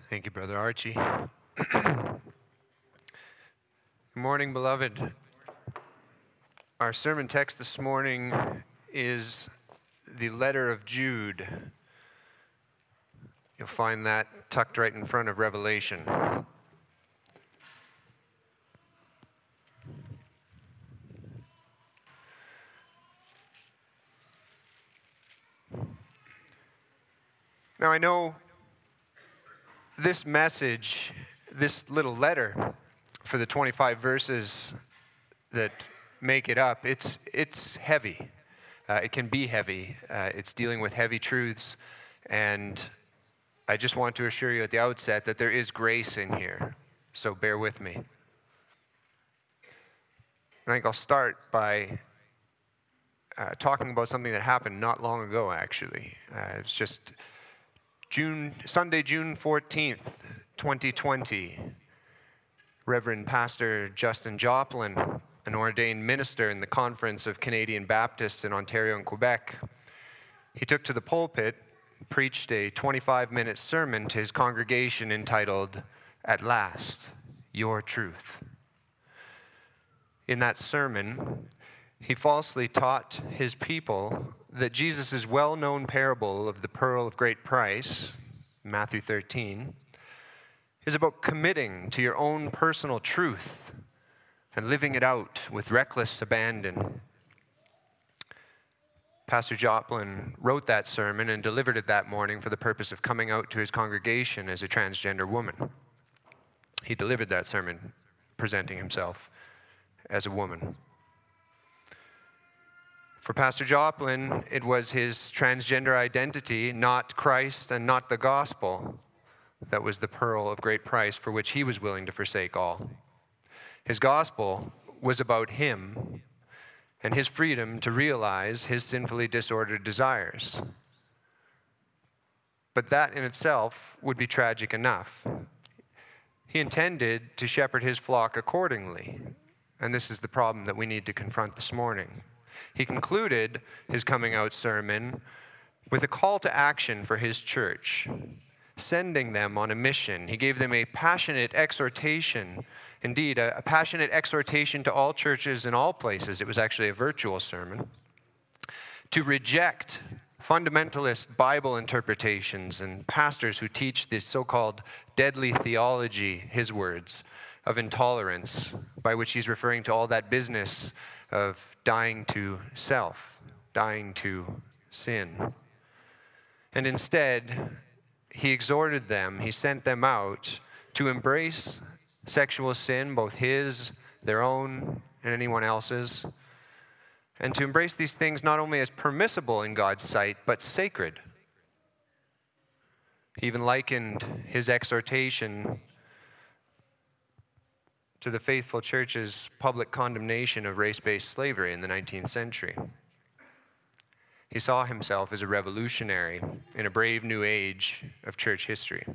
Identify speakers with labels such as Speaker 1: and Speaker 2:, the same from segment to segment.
Speaker 1: Thank you, Brother Archie. Good morning, beloved. Our sermon text this morning is the letter of Jude. You'll find that tucked right in front of Revelation. Now, I know this message, this little letter for the 25 verses that make it up, it's heavy. It can be heavy. It's dealing with heavy truths, and I just want to assure you at the outset that there is grace in here, so bear with me. I think I'll start by talking about something that happened not long ago, actually. It was just Sunday, June 14th, 2020. Reverend Pastor Justin Joplin, an ordained minister in the Conference of Canadian Baptists in Ontario and Quebec, he took to the pulpit, preached a 25-minute sermon to his congregation entitled, "At Last, Your Truth." In that sermon, he falsely taught his people that Jesus' well-known parable of the pearl of great price, Matthew 13, is about committing to your own personal truth and living it out with reckless abandon. Pastor Joplin wrote that sermon and delivered it that morning for the purpose of coming out to his congregation as a transgender woman. He delivered that sermon presenting himself as a woman. For Pastor Joplin, it was his transgender identity, not Christ and not the gospel, that was the pearl of great price for which he was willing to forsake all. His gospel was about him and his freedom to realize his sinfully disordered desires. But that in itself would be tragic enough. He intended to shepherd his flock accordingly, and this is the problem that we need to confront this morning. He concluded his coming out sermon with a call to action for his church, sending them on a mission. He gave them a passionate exhortation, indeed, a passionate exhortation to all churches in all places. It was actually a virtual sermon, to reject fundamentalist Bible interpretations and pastors who teach this so-called deadly theology, his words, of intolerance, by which he's referring to all that business of dying to self, dying to sin. And instead, he exhorted them, he sent them out to embrace sexual sin, both his, their own, and anyone else's, and to embrace these things not only as permissible in God's sight, but sacred. He even likened his exhortation to the faithful church's public condemnation of race-based slavery in the 19th century. He saw himself as a revolutionary in a brave new age of church history.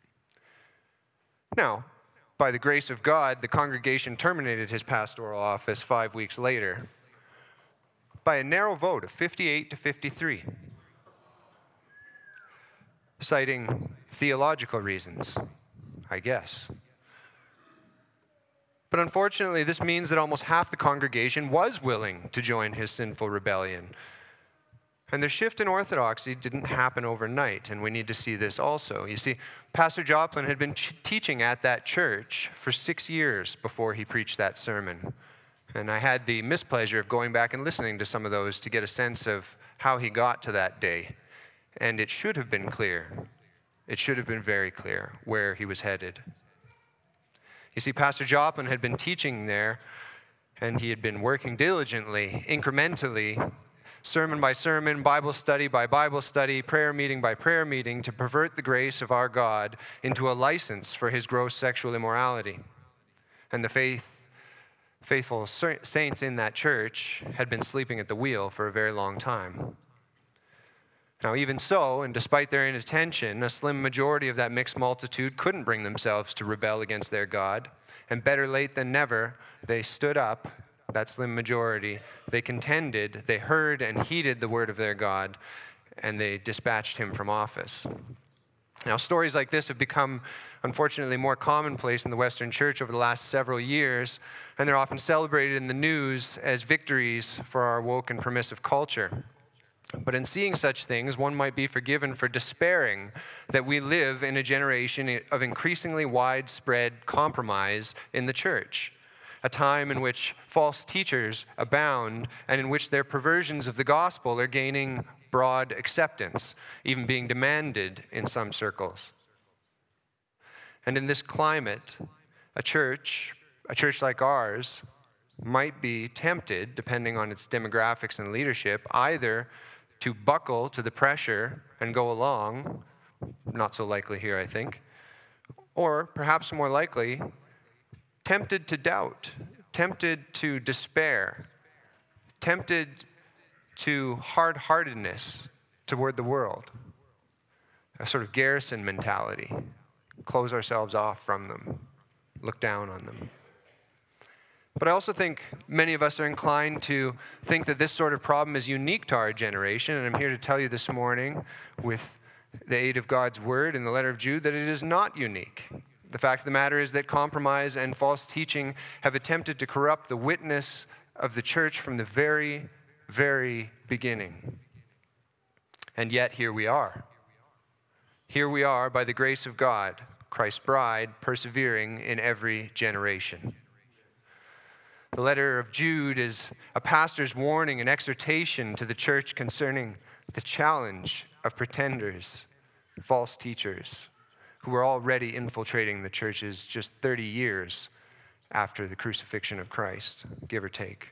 Speaker 1: Now, by the grace of God, the congregation terminated his pastoral office 5 weeks later by a narrow vote of 58 to 53, citing theological reasons, I guess. But unfortunately, this means that almost half the congregation was willing to join his sinful rebellion. And the shift in orthodoxy didn't happen overnight, and we need to see this also. You see, Pastor Joplin had been teaching at that church for 6 years before he preached that sermon. And I had the mispleasure of going back and listening to some of those to get a sense of how he got to that day. And it should have been clear. It should have been very clear where he was headed. You see, Pastor Joplin had been teaching there, and he had been working diligently, incrementally, sermon by sermon, Bible study by Bible study, prayer meeting by prayer meeting, to pervert the grace of our God into a license for his gross sexual immorality. And the faithful saints in that church had been sleeping at the wheel for a very long time. Now, even so, and despite their inattention, a slim majority of that mixed multitude couldn't bring themselves to rebel against their God. And better late than never, they stood up, that slim majority. They contended, they heard and heeded the word of their God, and they dispatched him from office. Now, stories like this have become, unfortunately, more commonplace in the Western Church over the last several years, and they're often celebrated in the news as victories for our woke and permissive culture. But in seeing such things, one might be forgiven for despairing that we live in a generation of increasingly widespread compromise in the church, a time in which false teachers abound and in which their perversions of the gospel are gaining broad acceptance, even being demanded in some circles. And in this climate, a church like ours might be tempted, depending on its demographics and leadership, either to buckle to the pressure and go along, not so likely here, I think, or perhaps more likely, tempted to doubt, tempted to despair, tempted to hard-heartedness toward the world, a sort of garrison mentality, close ourselves off from them, look down on them. But I also think many of us are inclined to think that this sort of problem is unique to our generation, and I'm here to tell you this morning, with the aid of God's word in the letter of Jude, that it is not unique. The fact of the matter is that compromise and false teaching have attempted to corrupt the witness of the church from the very beginning. And yet here we are. Here we are by the grace of God, Christ's bride, persevering in every generation. The letter of Jude is a pastor's warning and exhortation to the church concerning the challenge of pretenders, false teachers, who are already infiltrating the churches just 30 years after the crucifixion of Christ, give or take.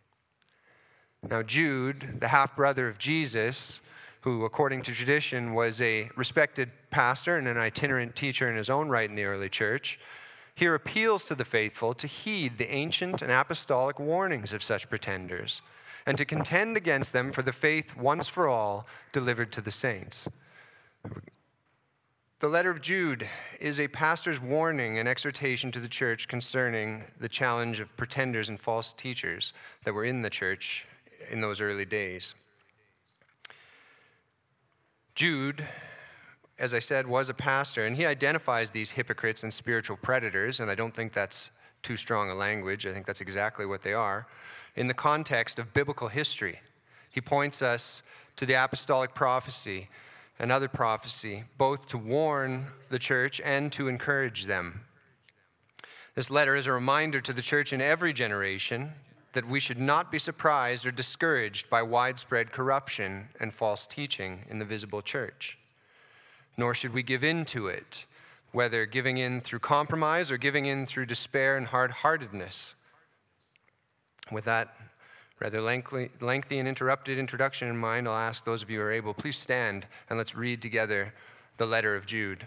Speaker 1: Now, Jude, the half-brother of Jesus, who, according to tradition, was a respected pastor and an itinerant teacher in his own right in the early church, here appeals to the faithful to heed the ancient and apostolic warnings of such pretenders and to contend against them for the faith once for all delivered to the saints. The letter of Jude is a pastor's warning and exhortation to the church concerning the challenge of pretenders and false teachers that were in the church in those early days. Jude, as I said, was a pastor, and he identifies these hypocrites and spiritual predators, and I don't think that's too strong a language. I think that's exactly what they are, in the context of biblical history. He points us to the apostolic prophecy and other prophecy, both to warn the church and to encourage them. This letter is a reminder to the church in every generation that we should not be surprised or discouraged by widespread corruption and false teaching in the visible church. Nor should we give in to it, whether giving in through compromise or giving in through despair and hard-heartedness. With that rather lengthy and interrupted introduction in mind, I'll ask those of you who are able, please stand and let's read together the letter of Jude.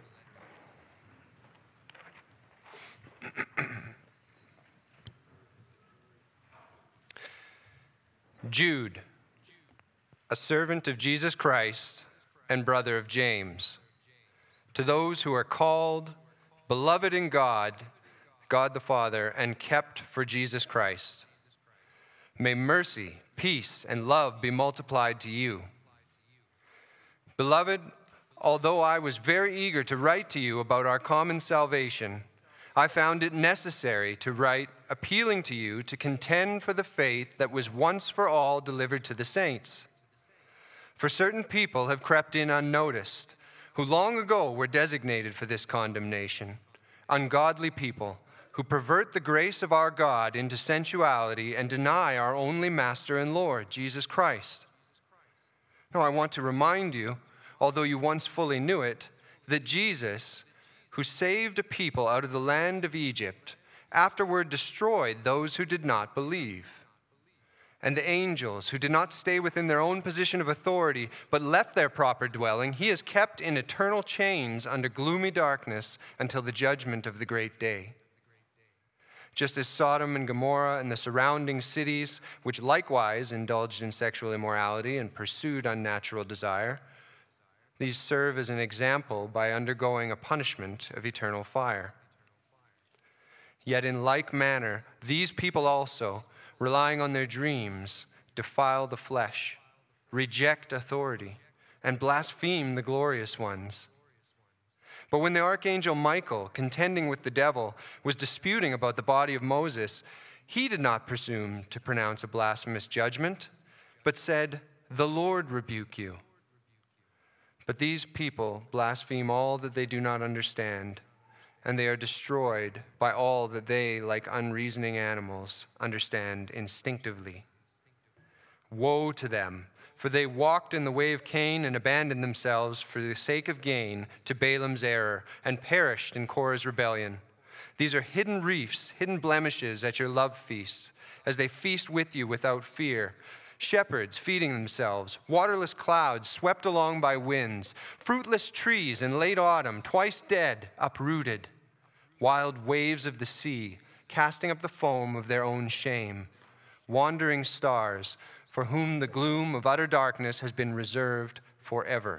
Speaker 1: Jude, a servant of Jesus Christ and brother of James, to those who are called, beloved in God, God the Father, and kept for Jesus Christ. May mercy, peace, and love be multiplied to you. Beloved, although I was very eager to write to you about our common salvation, I found it necessary to write appealing to you to contend for the faith that was once for all delivered to the saints. For certain people have crept in unnoticed, who long ago were designated for this condemnation, ungodly people who pervert the grace of our God into sensuality and deny our only Master and Lord, Jesus Christ. Now I want to remind you, although you once fully knew it, that Jesus, who saved a people out of the land of Egypt, afterward destroyed those who did not believe. And the angels, who did not stay within their own position of authority, but left their proper dwelling, he has kept in eternal chains under gloomy darkness until the judgment of the great day. Just as Sodom and Gomorrah and the surrounding cities, which likewise indulged in sexual immorality and pursued unnatural desire, these serve as an example by undergoing a punishment of eternal fire. Yet in like manner, these people also, relying on their dreams, defile the flesh, reject authority, and blaspheme the glorious ones. But when the archangel Michael, contending with the devil, was disputing about the body of Moses, he did not presume to pronounce a blasphemous judgment, but said, "The Lord rebuke you." But these people blaspheme all that they do not understand, and they are destroyed by all that they, like unreasoning animals, understand instinctively. Woe to them, for they walked in the way of Cain and abandoned themselves for the sake of gain to Balaam's error and perished in Korah's rebellion. These are hidden reefs, hidden blemishes at your love feasts, as they feast with you without fear. Shepherds feeding themselves, waterless clouds swept along by winds, fruitless trees in late autumn, twice dead, uprooted, wild waves of the sea, casting up the foam of their own shame, wandering stars, for whom the gloom of utter darkness has been reserved forever.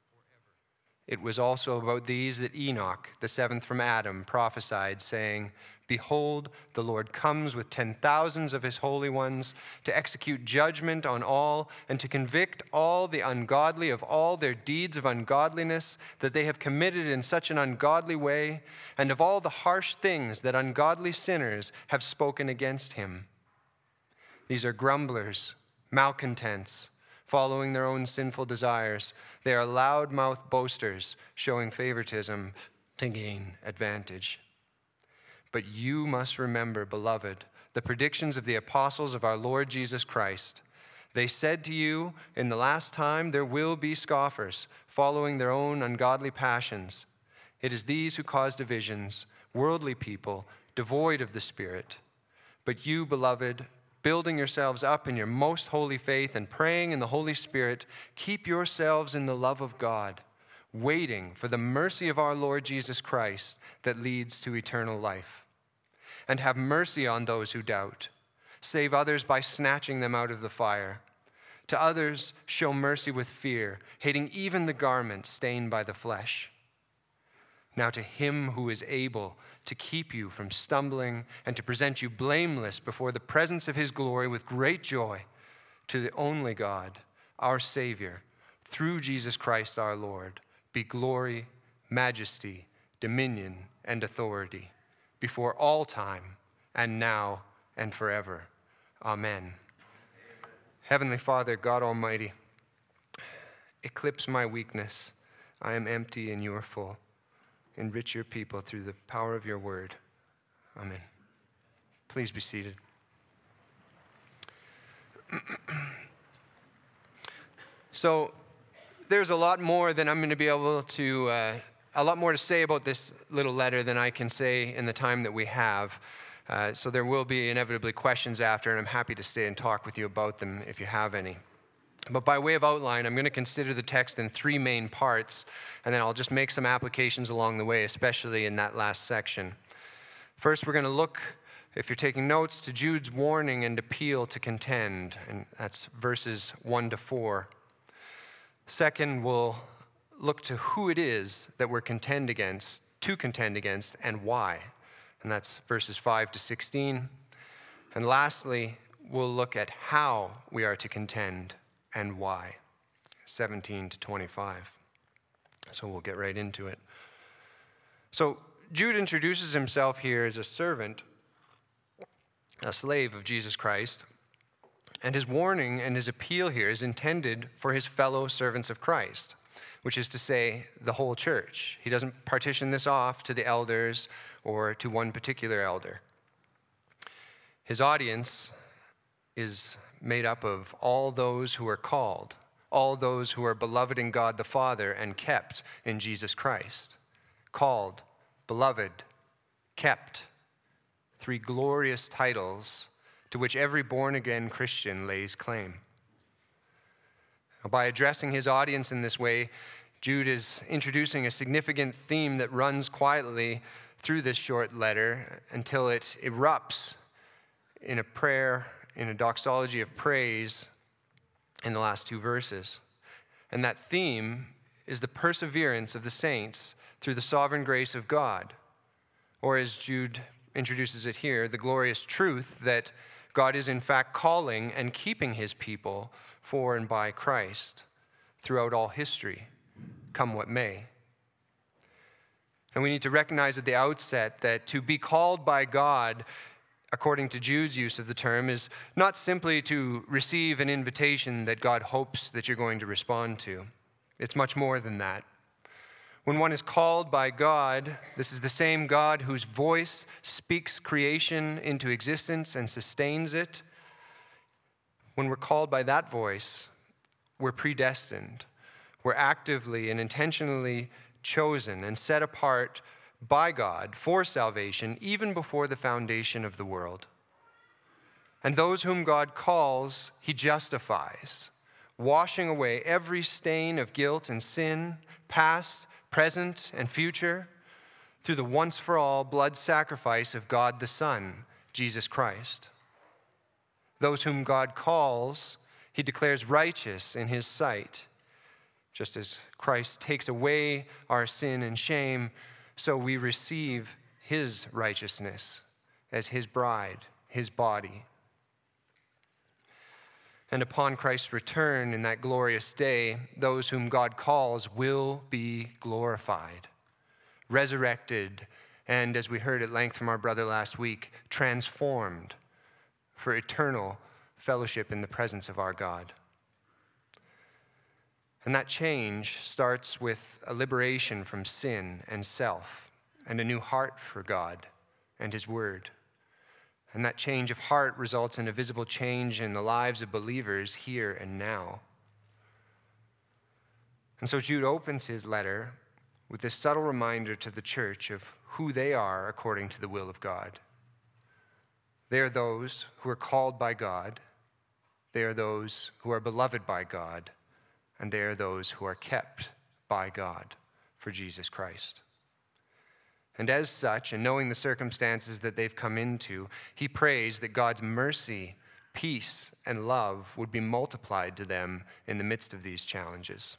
Speaker 1: It was also about these that Enoch, the seventh from Adam, prophesied, saying, "Behold, the Lord comes with 10,000s of his holy ones to execute judgment on all and to convict all the ungodly of all their deeds of ungodliness that they have committed in such an ungodly way, and of all the harsh things that ungodly sinners have spoken against him." These are grumblers, malcontents, following their own sinful desires. They are loud-mouthed boasters, showing favoritism to gain advantage. But you must remember, beloved, the predictions of the apostles of our Lord Jesus Christ. They said to you, in the last time there will be scoffers, following their own ungodly passions. It is these who cause divisions, worldly people, devoid of the Spirit. But you, beloved, building yourselves up in your most holy faith and praying in the Holy Spirit, keep yourselves in the love of God, waiting for the mercy of our Lord Jesus Christ that leads to eternal life. And have mercy on those who doubt. Save others by snatching them out of the fire. To others, show mercy with fear, hating even the garment stained by the flesh. Now to him who is able to keep you from stumbling and to present you blameless before the presence of his glory with great joy, to the only God, our Savior, through Jesus Christ our Lord, be glory, majesty, dominion, and authority, before all time, and now and forever. Amen. Heavenly Father, God Almighty, eclipse my weakness. I am empty and you are full. Enrich your people through the power of your word. Amen. Please be seated. So there's a lot more than I'm going to be able to, a lot more to say about this little letter than I can say in the time that we have. So there will be inevitably questions after, and I'm happy to stay and talk with you about them if you have any. But by way of outline, I'm going to consider the text in three main parts, and then I'll just make some applications along the way, especially in that last section. First, we're going to look, if you're taking notes, to Jude's warning and appeal to contend, and that's verses 1 to 4. Second, we'll look to who it is that we're to contend against, and why, and that's verses 5 to 16. And lastly, we'll look at how we are to contend and why, 17 to 25. So we'll get right into it. So Jude introduces himself here as a servant, a slave of Jesus Christ, and his warning and his appeal here is intended for his fellow servants of Christ, which is to say, the whole church. He doesn't partition this off to the elders or to one particular elder. His audience is made up of all those who are called, all those who are beloved in God the Father and kept in Jesus Christ. Called, beloved, kept. Three glorious titles to which every born-again Christian lays claim. By addressing his audience in this way, Jude is introducing a significant theme that runs quietly through this short letter until it erupts in a prayer, in a doxology of praise in the last two verses. And that theme is the perseverance of the saints through the sovereign grace of God. Or as Jude introduces it here, the glorious truth that God is in fact calling and keeping his people for and by Christ throughout all history, come what may. And we need to recognize at the outset that to be called by God, according to Jude's use of the term, is not simply to receive an invitation that God hopes that you're going to respond to. It's much more than that. When one is called by God, this is the same God whose voice speaks creation into existence and sustains it. When we're called by that voice, we're predestined. We're actively and intentionally chosen and set apart by God for salvation even before the foundation of the world. And those whom God calls, he justifies, washing away every stain of guilt and sin, past, present, and future, through the once-for-all blood sacrifice of God the Son, Jesus Christ. Those whom God calls, he declares righteous in his sight. Just as Christ takes away our sin and shame, so we receive his righteousness as his bride, his body. And upon Christ's return in that glorious day, those whom God calls will be glorified, resurrected, and as we heard at length from our brother last week, transformed for eternal fellowship in the presence of our God. And that change starts with a liberation from sin and self and a new heart for God and his word. And that change of heart results in a visible change in the lives of believers here and now. And so Jude opens his letter with this subtle reminder to the church of who they are according to the will of God. They are those who are called by God. They are those who are beloved by God. And they are those who are kept by God for Jesus Christ. And as such, and knowing the circumstances that they've come into, he prays that God's mercy, peace, and love would be multiplied to them in the midst of these challenges.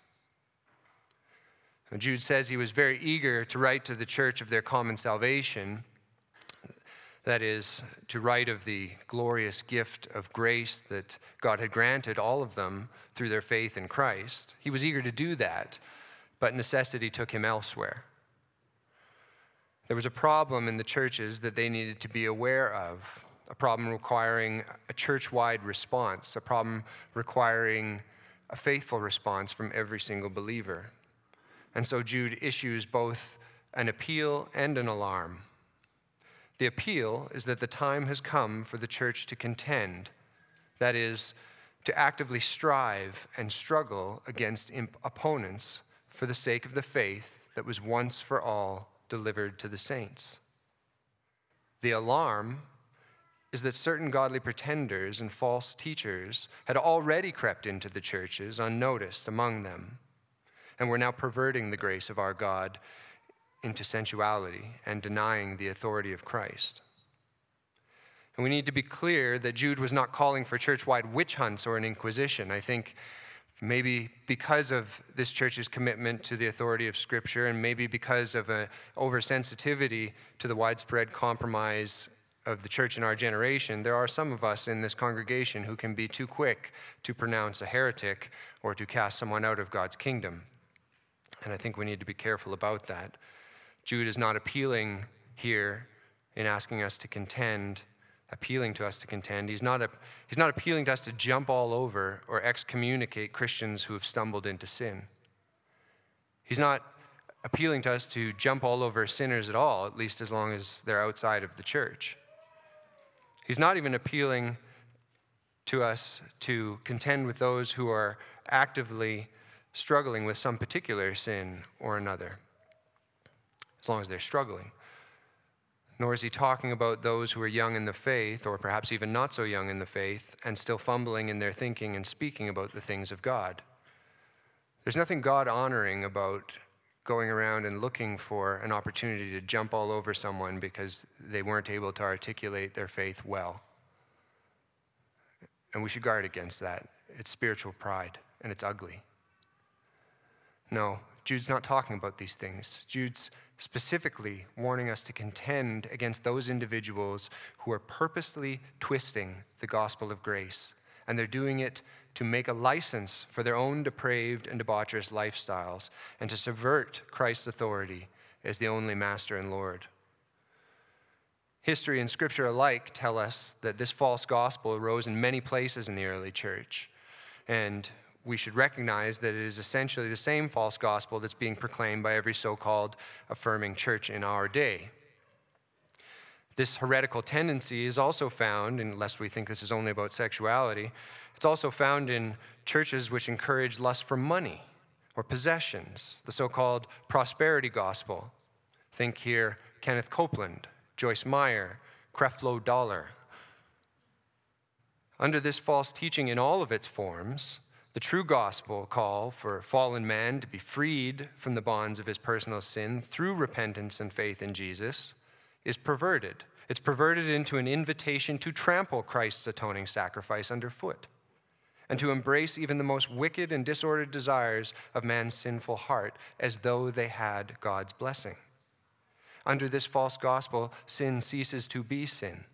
Speaker 1: And Jude says he was very eager to write to the church of their common salvation, that is, to write of the glorious gift of grace that God had granted all of them through their faith in Christ. He was eager to do that, but necessity took him elsewhere. There was a problem in the churches that they needed to be aware of, a problem requiring a church-wide response, a problem requiring a faithful response from every single believer. And so Jude issues both an appeal and an alarm. The appeal is that the time has come for the church to contend, that is, to actively strive and struggle against opponents for the sake of the faith that was once for all delivered to the saints. The alarm is that certain godly pretenders and false teachers had already crept into the churches unnoticed among them, and were now perverting the grace of our God into sensuality and denying the authority of Christ. And we need to be clear that Jude was not calling for church-wide witch hunts or an inquisition. I think maybe because of this church's commitment to the authority of Scripture, and maybe because of an oversensitivity to the widespread compromise of the church in our generation, there are some of us in this congregation who can be too quick to pronounce a heretic or to cast someone out of God's kingdom. And I think we need to be careful about that. Jude is not appealing here in asking us to contend, appealing to us to contend. He's not appealing to us to jump all over or excommunicate Christians who have stumbled into sin. He's not appealing to us to jump all over sinners at all, at least as long as they're outside of the church. He's not even appealing to us to contend with those who are actively struggling with some particular sin or another, as long as they're struggling. Nor is he talking about those who are young in the faith, or perhaps even not so young in the faith, and still fumbling in their thinking and speaking about the things of God. There's nothing God-honoring about going around and looking for an opportunity to jump all over someone because they weren't able to articulate their faith well. And we should guard against that. It's spiritual pride, and it's ugly. No, Jude's not talking about these things. Jude's specifically warning us to contend against those individuals who are purposely twisting the gospel of grace, and they're doing it to make a license for their own depraved and debaucherous lifestyles and to subvert Christ's authority as the only Master and Lord. History and Scripture alike tell us that this false gospel arose in many places in the early church, and we should recognize that it is essentially the same false gospel that's being proclaimed by every so-called affirming church in our day. This heretical tendency is also found, unless we think this is only about sexuality, it's also found in churches which encourage lust for money or possessions, the so-called prosperity gospel. Think here Kenneth Copeland, Joyce Meyer, Creflo Dollar. Under this false teaching in all of its forms, the true gospel call for fallen man to be freed from the bonds of his personal sin through repentance and faith in Jesus is perverted. It's perverted into an invitation to trample Christ's atoning sacrifice underfoot and to embrace even the most wicked and disordered desires of man's sinful heart as though they had God's blessing. Under this false gospel, sin ceases to be sin.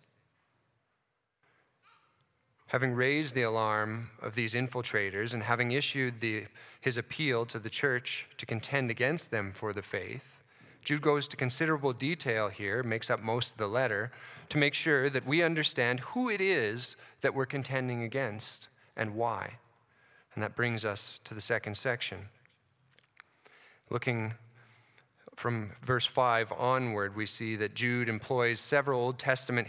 Speaker 1: Having raised the alarm of these infiltrators and having issued his appeal to the church to contend against them for the faith, Jude goes to considerable detail here, makes up most of the letter, to make sure that we understand who it is that we're contending against and why. And that brings us to the second section. Looking from verse 5 onward, we see that Jude employs several Old Testament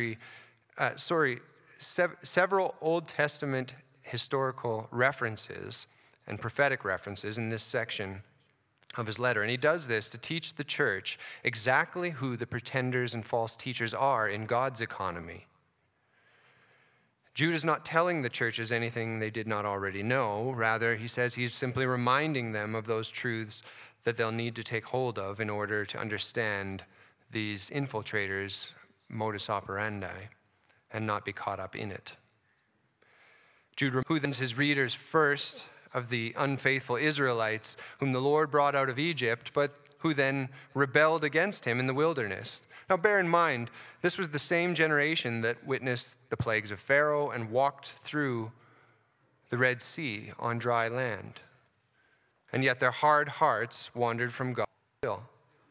Speaker 1: several Old Testament historical references and prophetic references in this section of his letter. And he does this to teach the church exactly who the pretenders and false teachers are in God's economy. Jude is not telling the churches anything they did not already know. Rather, he says he's simply reminding them of those truths that they'll need to take hold of in order to understand these infiltrators' modus operandi and not be caught up in it. Jude reminds his readers first of the unfaithful Israelites whom the Lord brought out of Egypt, but who then rebelled against him in the wilderness. Now bear in mind, this was the same generation that witnessed the plagues of Pharaoh and walked through the Red Sea on dry land. And yet their hard hearts wandered from God's will.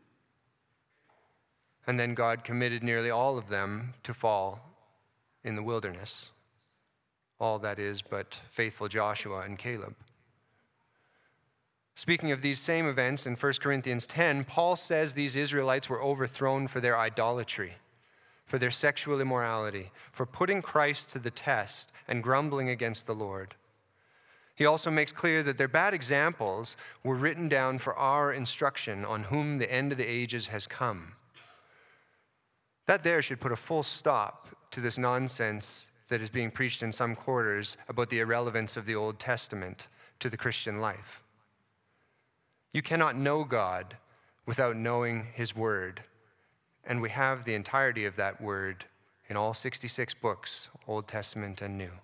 Speaker 1: And then God committed nearly all of them to fall in the wilderness. All that is but faithful Joshua and Caleb. Speaking of these same events in 1 Corinthians 10, Paul says these Israelites were overthrown for their idolatry, for their sexual immorality, for putting Christ to the test and grumbling against the Lord. He also makes clear that their bad examples were written down for our instruction on whom the end of the ages has come. That there should put a full stop to this nonsense that is being preached in some quarters about the irrelevance of the Old Testament to the Christian life. You cannot know God without knowing his word, and we have the entirety of that word in all 66 books, Old Testament and New.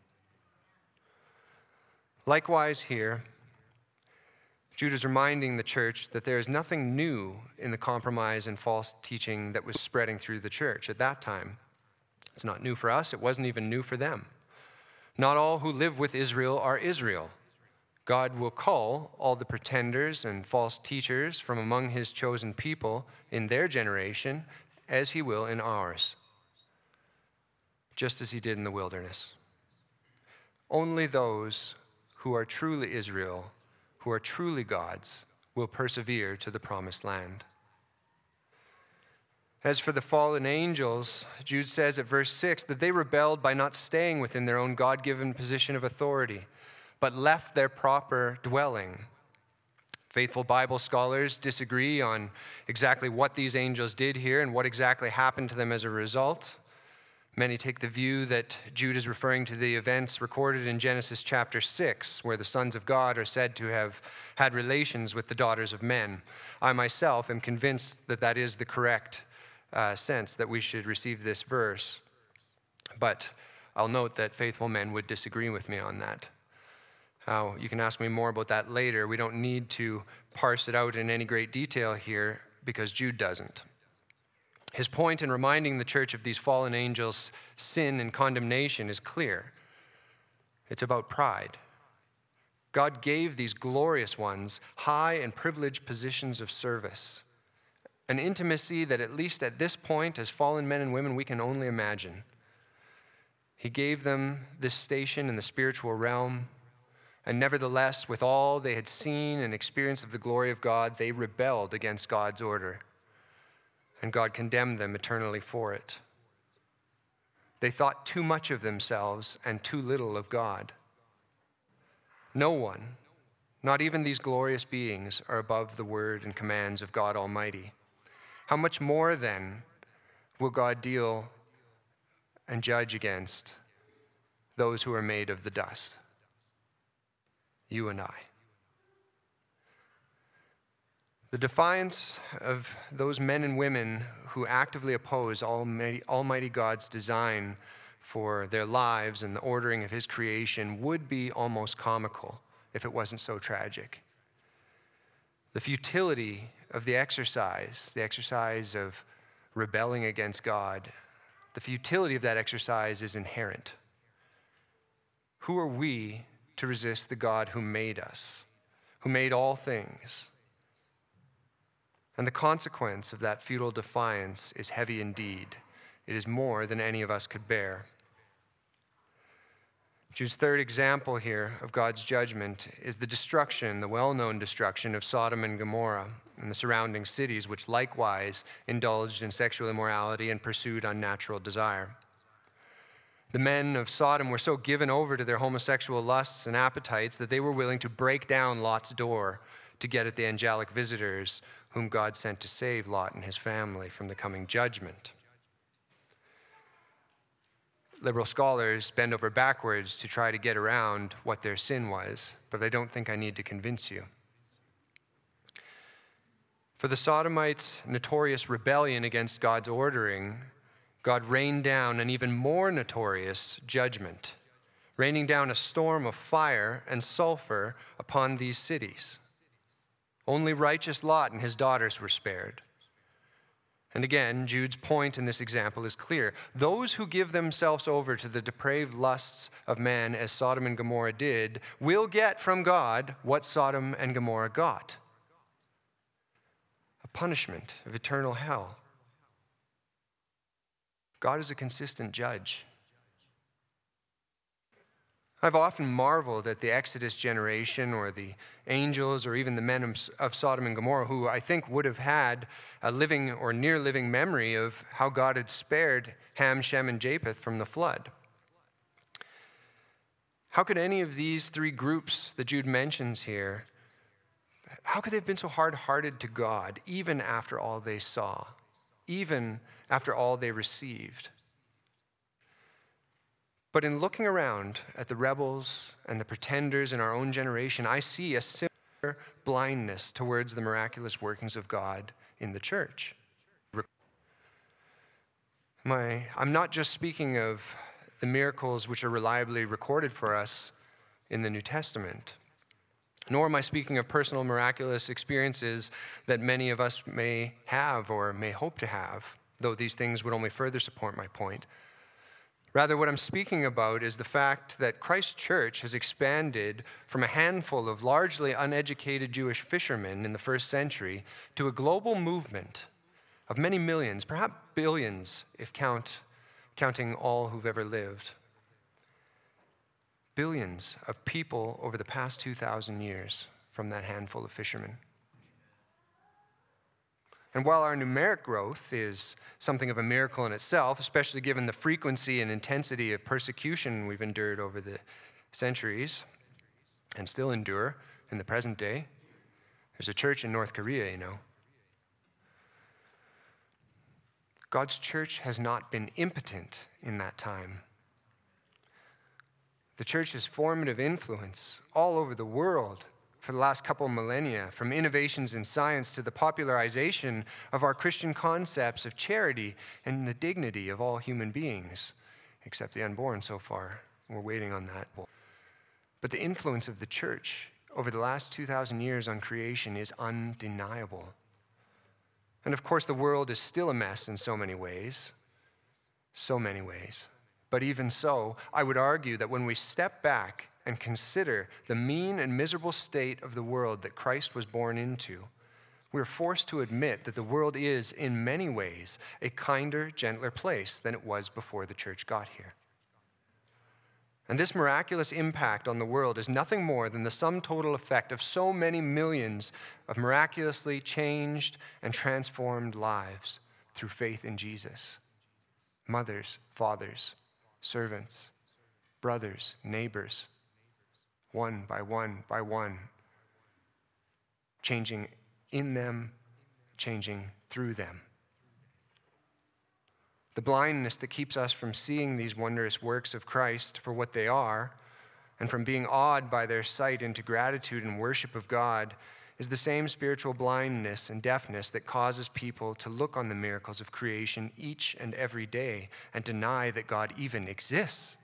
Speaker 1: Likewise here, Jude is reminding the church that there is nothing new in the compromise and false teaching that was spreading through the church at that time. It's not new for us. It wasn't even new for them. Not all who live with Israel are Israel. God will call all the pretenders and false teachers from among his chosen people in their generation as he will in ours, just as he did in the wilderness. Only those who are truly Israel, who are truly God's, will persevere to the promised land. As for the fallen angels, Jude says at verse 6 that they rebelled by not staying within their own God-given position of authority, but left their proper dwelling. Faithful Bible scholars disagree on exactly what these angels did here and what exactly happened to them as a result. Many take the view that Jude is referring to the events recorded in Genesis chapter 6, where the sons of God are said to have had relations with the daughters of men. I myself am convinced that that is the correct sense that we should receive this verse. But I'll note that faithful men would disagree with me on that. You can ask me more about that later. We don't need to parse it out in any great detail here because Jude doesn't. His point in reminding the church of these fallen angels' sin and condemnation is clear. It's about pride. God gave these glorious ones high and privileged positions of service, an intimacy that, at least at this point, as fallen men and women, we can only imagine. He gave them this station in the spiritual realm, and nevertheless, with all they had seen and experienced of the glory of God, they rebelled against God's order, and God condemned them eternally for it. They thought too much of themselves and too little of God. No one, not even these glorious beings, are above the word and commands of God Almighty. How much more, then, will God deal and judge against those who are made of the dust? You and I. The defiance of those men and women who actively oppose Almighty God's design for their lives and the ordering of his creation would be almost comical if it wasn't so tragic. The futility of the exercise of rebelling against God, the futility of that exercise is inherent. Who are we to resist the God who made us, who made all things? And the consequence of that futile defiance is heavy indeed. It is more than any of us could bear. Jude's third example here of God's judgment is the well-known destruction of Sodom and Gomorrah and the surrounding cities, which likewise indulged in sexual immorality and pursued unnatural desire. The men of Sodom were so given over to their homosexual lusts and appetites that they were willing to break down Lot's door to get at the angelic visitors whom God sent to save Lot and his family from the coming judgment. Liberal scholars bend over backwards to try to get around what their sin was, but I don't think I need to convince you. For the Sodomites' notorious rebellion against God's ordering, God rained down an even more notorious judgment, raining down a storm of fire and sulfur upon these cities. Only righteous Lot and his daughters were spared. And again, Jude's point in this example is clear. Those who give themselves over to the depraved lusts of man, as Sodom and Gomorrah did, will get from God what Sodom and Gomorrah got: a punishment of eternal hell. God is a consistent judge. I've often marveled at the Exodus generation, or the angels, or even the men of Sodom and Gomorrah, who I think would have had a living or near living memory of how God had spared Ham, Shem, and Japheth from the flood. How could any of these three groups that Jude mentions here, how could they have been so hard-hearted to God, even after all they saw, even after all they received? But in looking around at the rebels and the pretenders in our own generation, I see a similar blindness towards the miraculous workings of God in the church. I'm not just speaking of the miracles which are reliably recorded for us in the New Testament, nor am I speaking of personal miraculous experiences that many of us may have or may hope to have, though these things would only further support my point. Rather, what I'm speaking about is the fact that Christ's church has expanded from a handful of largely uneducated Jewish fishermen in the first century to a global movement of many millions, perhaps billions, if counting all who've ever lived. Billions of people over the past 2,000 years from that handful of fishermen. And while our numeric growth is something of a miracle in itself, especially given the frequency and intensity of persecution we've endured over the centuries and still endure in the present day, there's a church in North Korea, you know. God's church has not been impotent in that time. The church's formative influence all over the world for the last couple millennia, from innovations in science to the popularization of our Christian concepts of charity and the dignity of all human beings, except the unborn so far. We're waiting on that. But the influence of the church over the last 2,000 years on creation is undeniable. And of course, the world is still a mess in so many ways. So many ways. But even so, I would argue that when we step back and consider the mean and miserable state of the world that Christ was born into, we're forced to admit that the world is, in many ways, a kinder, gentler place than it was before the church got here. And this miraculous impact on the world is nothing more than the sum total effect of so many millions of miraculously changed and transformed lives through faith in Jesus. Mothers, fathers, servants, brothers, neighbors, one by one, changing in them, changing through them. The blindness that keeps us from seeing these wondrous works of Christ for what they are, and from being awed by their sight into gratitude and worship of God, is the same spiritual blindness and deafness that causes people to look on the miracles of creation each and every day and deny that God even exists.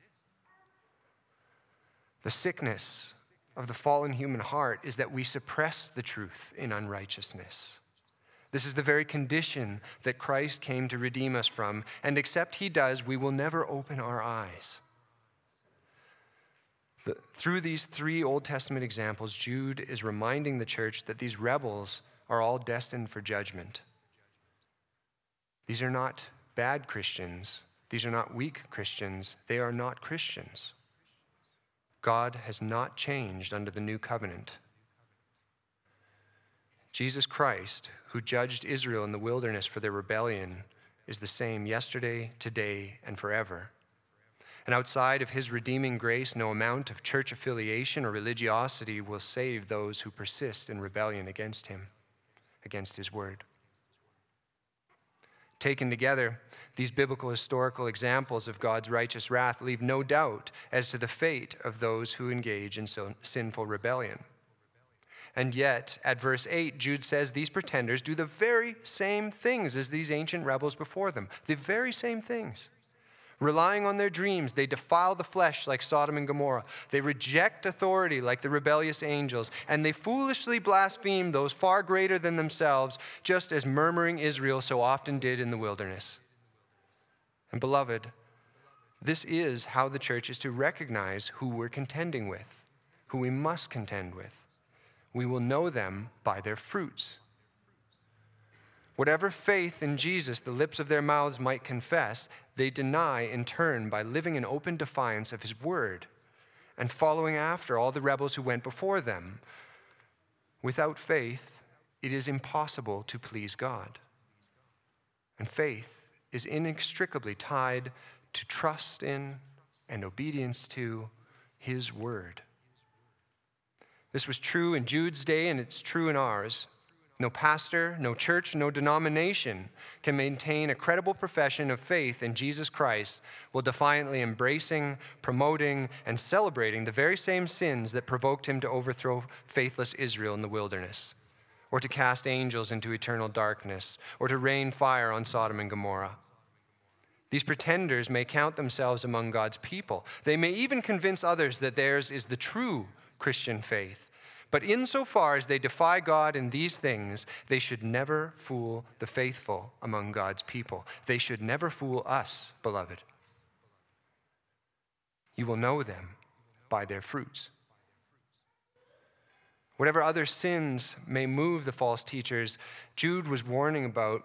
Speaker 1: The sickness of the fallen human heart is that we suppress the truth in unrighteousness. This is the very condition that Christ came to redeem us from, and except he does, we will never open our eyes. Through these three Old Testament examples, Jude is reminding the church that these rebels are all destined for judgment. These are not bad Christians. These are not weak Christians. They are not Christians. God has not changed under the new covenant. Jesus Christ, who judged Israel in the wilderness for their rebellion, is the same yesterday, today, and forever. And outside of his redeeming grace, no amount of church affiliation or religiosity will save those who persist in rebellion against him, against his word. Taken together, these biblical historical examples of God's righteous wrath leave no doubt as to the fate of those who engage in sinful rebellion. And yet, at verse 8, Jude says these pretenders do the very same things as these ancient rebels before them. The very same things. Relying on their dreams, they defile the flesh like Sodom and Gomorrah. They reject authority like the rebellious angels. And they foolishly blaspheme those far greater than themselves, just as murmuring Israel so often did in the wilderness. And beloved, this is how the church is to recognize who we're contending with, who we must contend with. We will know them by their fruits. Whatever faith in Jesus the lips of their mouths might confess, they deny in turn by living in open defiance of his word and following after all the rebels who went before them. Without faith, it is impossible to please God. And faith is inextricably tied to trust in and obedience to his word. This was true in Jude's day, and it's true in ours. No pastor, no church, no denomination can maintain a credible profession of faith in Jesus Christ while defiantly embracing, promoting, and celebrating the very same sins that provoked him to overthrow faithless Israel in the wilderness, or to cast angels into eternal darkness, or to rain fire on Sodom and Gomorrah. These pretenders may count themselves among God's people. They may even convince others that theirs is the true Christian faith. But insofar as they defy God in these things, they should never fool the faithful among God's people. They should never fool us, beloved. You will know them by their fruits. Whatever other sins may move the false teachers, Jude was warning about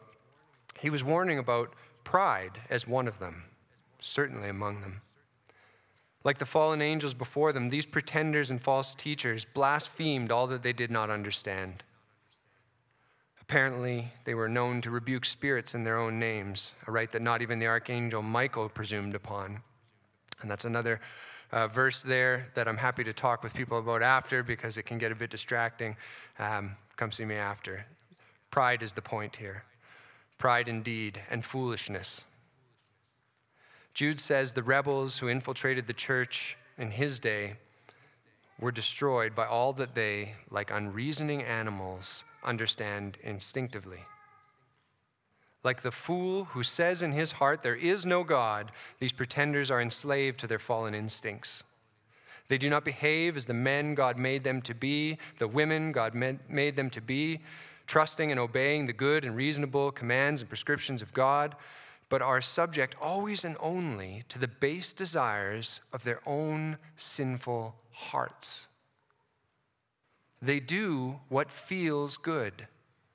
Speaker 1: pride as one of them, certainly among them. Like the fallen angels before them, these pretenders and false teachers blasphemed all that they did not understand. Apparently, they were known to rebuke spirits in their own names, a right that not even the archangel Michael presumed upon. And that's another verse there that I'm happy to talk with people about after because it can get a bit distracting. Come see me after. Pride is the point here. Pride indeed and foolishness. Jude says the rebels who infiltrated the church in his day were destroyed by all that they, like unreasoning animals, understand instinctively. Like the fool who says in his heart there is no God, these pretenders are enslaved to their fallen instincts. They do not behave as the men God made them to be, the women God made them to be, trusting and obeying the good and reasonable commands and prescriptions of God, but are subject always and only to the base desires of their own sinful hearts. They do what feels good.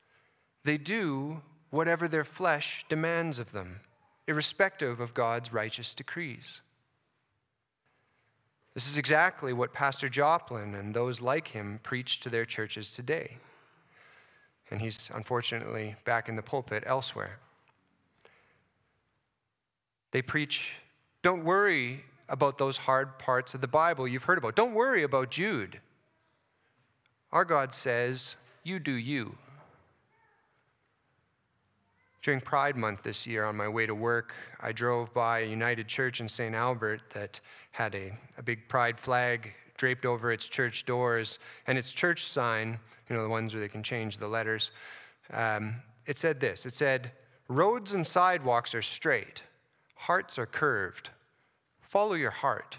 Speaker 1: They do whatever their flesh demands of them, irrespective of God's righteous decrees. This is exactly what Pastor Joplin and those like him preach to their churches today. And he's unfortunately back in the pulpit elsewhere. They preach, don't worry about those hard parts of the Bible you've heard about. Don't worry about Jude. Our God says, you do you. During Pride Month this year, on my way to work, I drove by a United Church in St. Albert that had a big pride flag draped over its church doors, and its church sign, the ones where they can change the letters, it said this. It said, roads and sidewalks are straight, hearts are curved. Follow your heart.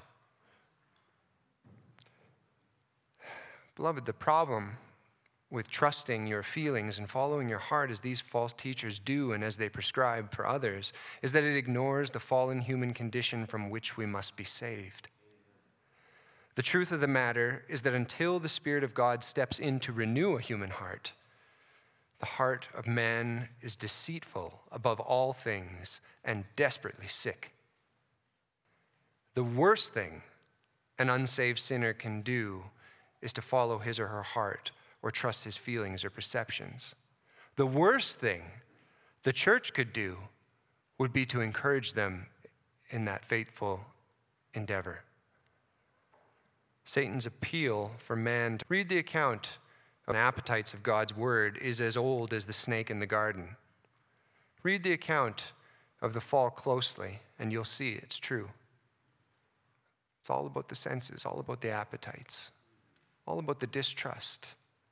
Speaker 1: Beloved, the problem with trusting your feelings and following your heart as these false teachers do and as they prescribe for others is that it ignores the fallen human condition from which we must be saved. The truth of the matter is that until the Spirit of God steps in to renew a human heart, the heart of man is deceitful above all things and desperately sick. The worst thing an unsaved sinner can do is to follow his or her heart or trust his feelings or perceptions. The worst thing the church could do would be to encourage them in that faithful endeavor. Satan's appeal for man to read the account of the appetites of God's word is as old as the snake in the garden. Read the account of the fall closely, and you'll see it's true. It's all about the senses, all about the appetites, all about the distrust.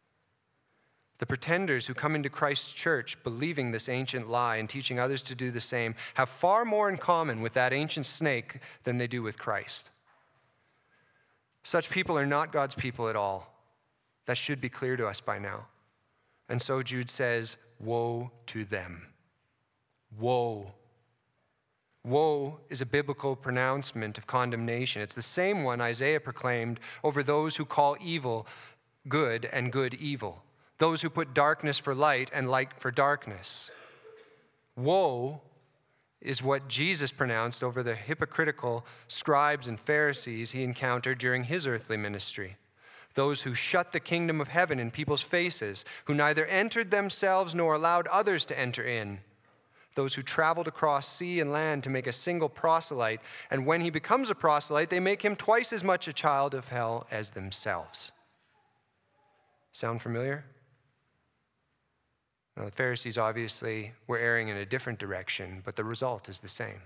Speaker 1: The pretenders who come into Christ's church believing this ancient lie and teaching others to do the same have far more in common with that ancient snake than they do with Christ. Such people are not God's people at all. That should be clear to us by now. And so Jude says, woe to them. Woe. Woe is a biblical pronouncement of condemnation. It's the same one Isaiah proclaimed over those who call evil good and good evil, those who put darkness for light and light for darkness. Woe is what Jesus pronounced over the hypocritical scribes and Pharisees he encountered during his earthly ministry. Those who shut the kingdom of heaven in people's faces, who neither entered themselves nor allowed others to enter in. Those who traveled across sea and land to make a single proselyte, and when he becomes a proselyte, they make him twice as much a child of hell as themselves. Sound familiar? Now, the Pharisees obviously were erring in a different direction, but the result is the same.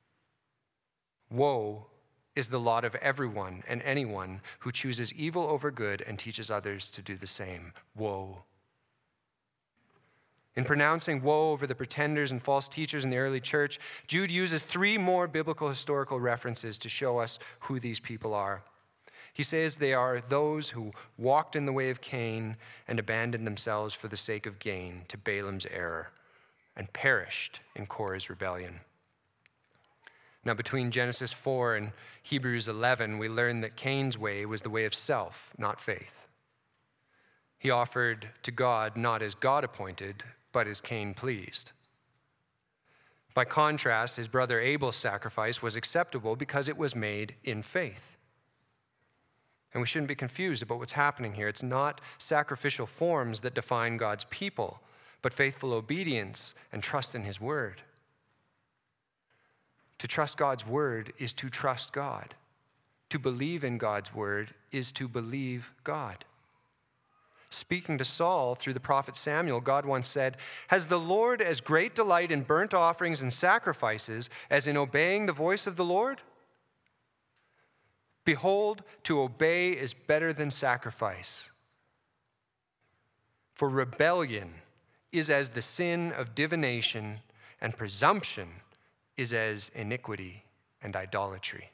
Speaker 1: Woe is the lot of everyone and anyone who chooses evil over good and teaches others to do the same. Woe. In pronouncing woe over the pretenders and false teachers in the early church, Jude uses 3 more biblical historical references to show us who these people are. He says they are those who walked in the way of Cain and abandoned themselves for the sake of gain to Balaam's error and perished in Korah's rebellion. Now, between Genesis 4 and Hebrews 11, we learn that Cain's way was the way of self, not faith. He offered to God not as God appointed, but as Cain pleased. By contrast, his brother Abel's sacrifice was acceptable because it was made in faith. And we shouldn't be confused about what's happening here. It's not sacrificial forms that define God's people, but faithful obedience and trust in his word. To trust God's word is to trust God. To believe in God's word is to believe God. Speaking to Saul through the prophet Samuel, God once said, "Has the Lord as great delight in burnt offerings and sacrifices as in obeying the voice of the Lord? Behold, to obey is better than sacrifice. For rebellion is as the sin of divination, and presumption is as iniquity and idolatry."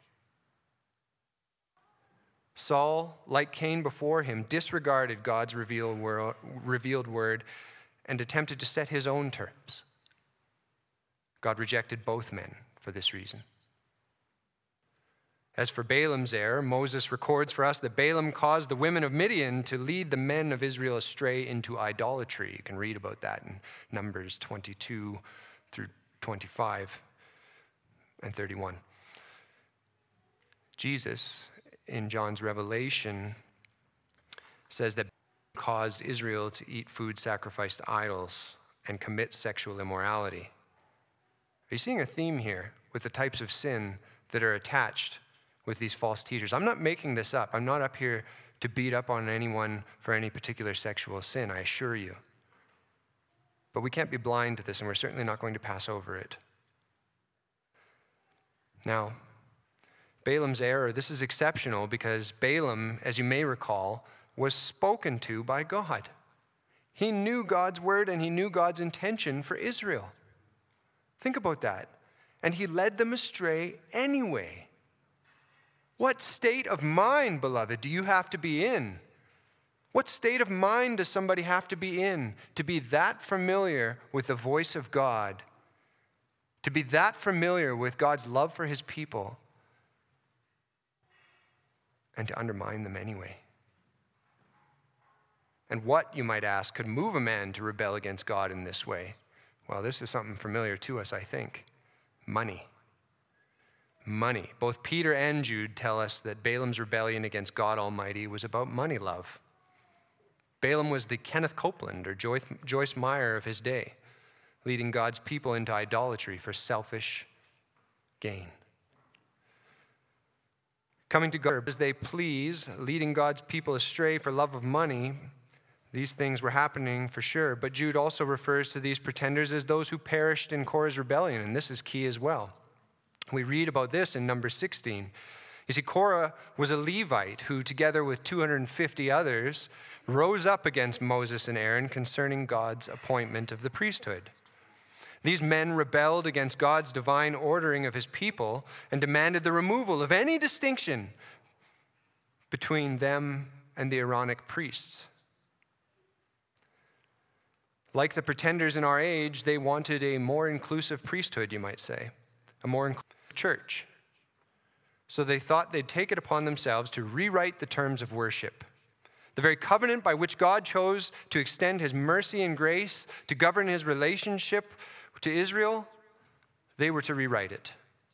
Speaker 1: Saul, like Cain before him, disregarded God's revealed word and attempted to set his own terms. God rejected both men for this reason. As for Balaam's error, Moses records for us that Balaam caused the women of Midian to lead the men of Israel astray into idolatry. You can read about that in Numbers 22 through 25 and 31. Jesus, in John's Revelation, says that caused Israel to eat food sacrificed to idols and commit sexual immorality. Are you seeing a theme here with the types of sin that are attached with these false teachers? I'm not making this up. I'm not up here to beat up on anyone for any particular sexual sin, I assure you. But we can't be blind to this, and we're certainly not going to pass over it. Now, Balaam's error, this is exceptional because Balaam, as you may recall, was spoken to by God. He knew God's word and he knew God's intention for Israel. Think about that. And he led them astray anyway. What state of mind, beloved, do you have to be in? What state of mind does somebody have to be in to be that familiar with the voice of God, to be that familiar with God's love for his people, and to undermine them anyway? And what, you might ask, could move a man to rebel against God in this way? Well, this is something familiar to us, I think. Money. Money. Both Peter and Jude tell us that Balaam's rebellion against God Almighty was about money love. Balaam was the Kenneth Copeland or Joyce Meyer of his day, leading God's people into idolatry for selfish gain. Coming to God as they please, leading God's people astray for love of money, these things were happening for sure. But Jude also refers to these pretenders as those who perished in Korah's rebellion, and this is key as well. We read about this in Numbers 16. You see, Korah was a Levite who, together with 250 others, rose up against Moses and Aaron concerning God's appointment of the priesthood. These men rebelled against God's divine ordering of his people and demanded the removal of any distinction between them and the Aaronic priests. Like the pretenders in our age, they wanted a more inclusive priesthood, you might say, a more inclusive church. So they thought they'd take it upon themselves to rewrite the terms of worship. The very covenant by which God chose to extend his mercy and grace to govern his relationship to Israel, they were to rewrite it.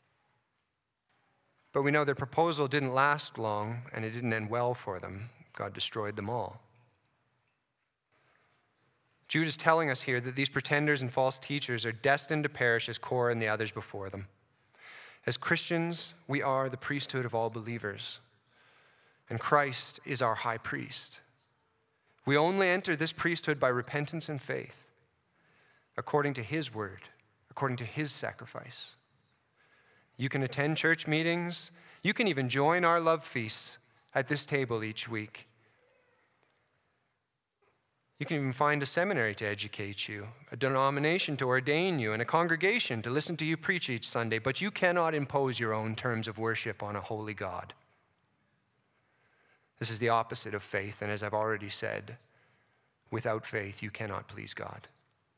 Speaker 1: But we know their proposal didn't last long, and it didn't end well for them. God destroyed them all. Jude is telling us here that these pretenders and false teachers are destined to perish as Korah and the others before them. As Christians, we are the priesthood of all believers, and Christ is our high priest. We only enter this priesthood by repentance and faith, according to his word, according to his sacrifice. You can attend church meetings. You can even join our love feasts at this table each week. You can even find a seminary to educate you, a denomination to ordain you, and a congregation to listen to you preach each Sunday, but you cannot impose your own terms of worship on a holy God. This is the opposite of faith, and as I've already said, without faith you cannot please God.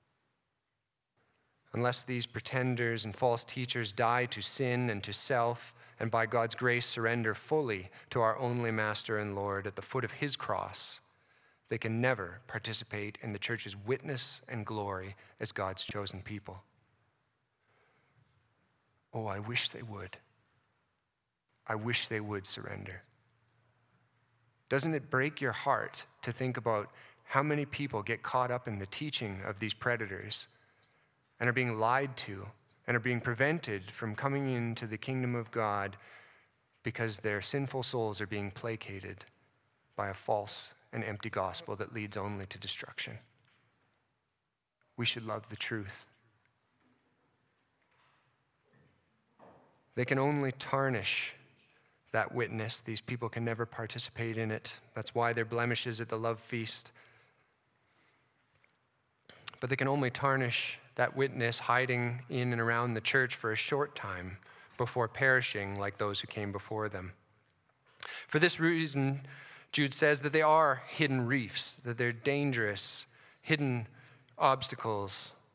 Speaker 1: Unless these pretenders and false teachers die to sin and to self, and by God's grace surrender fully to our only Master and Lord at the foot of his cross, they can never participate in the church's witness and glory as God's chosen people. Oh, I wish they would. I wish they would surrender. Doesn't it break your heart to think about how many people get caught up in the teaching of these predators and are being lied to and are being prevented from coming into the kingdom of God because their sinful souls are being placated by a false and empty gospel that leads only to destruction? We should love the truth. They can only tarnish that witness. These people can never participate in it. That's why they're blemishes at the love feast. But they can only tarnish that witness hiding in and around the church for a short time before perishing like those who came before them. For this reason, Jude says that they are hidden reefs, that they're dangerous, hidden obstacles